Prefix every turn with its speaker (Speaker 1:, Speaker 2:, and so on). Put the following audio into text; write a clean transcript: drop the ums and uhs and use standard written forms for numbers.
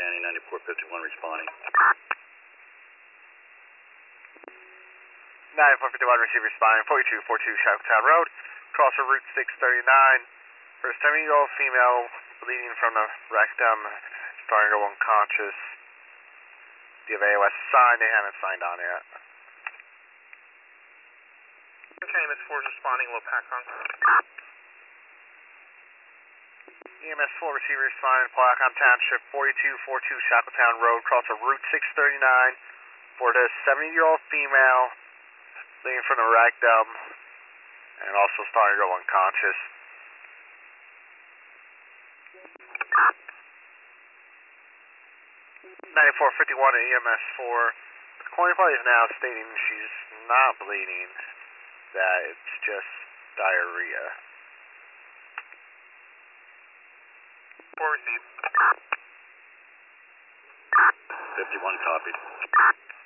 Speaker 1: Manny, 9451 responding.
Speaker 2: 9451 receive responding, 4242 Shacktown Road, crosser Route 639. For a 7-year-old female bleeding from the rectum, starting to go unconscious. Do you have AOS signed? They haven't signed on yet.
Speaker 3: Okay, EMS 4 is responding, low pack on.
Speaker 2: EMS 4 receiver responding, Placon Township, 4242 Shackletown Road, crosser Route 639. For the 70-year-old female bleeding from the rectum and also starting to go unconscious. 9451 at EMS 4. The coin party is now stating she's not bleeding, that it's just diarrhea.
Speaker 3: 4 received.
Speaker 1: 51 copied.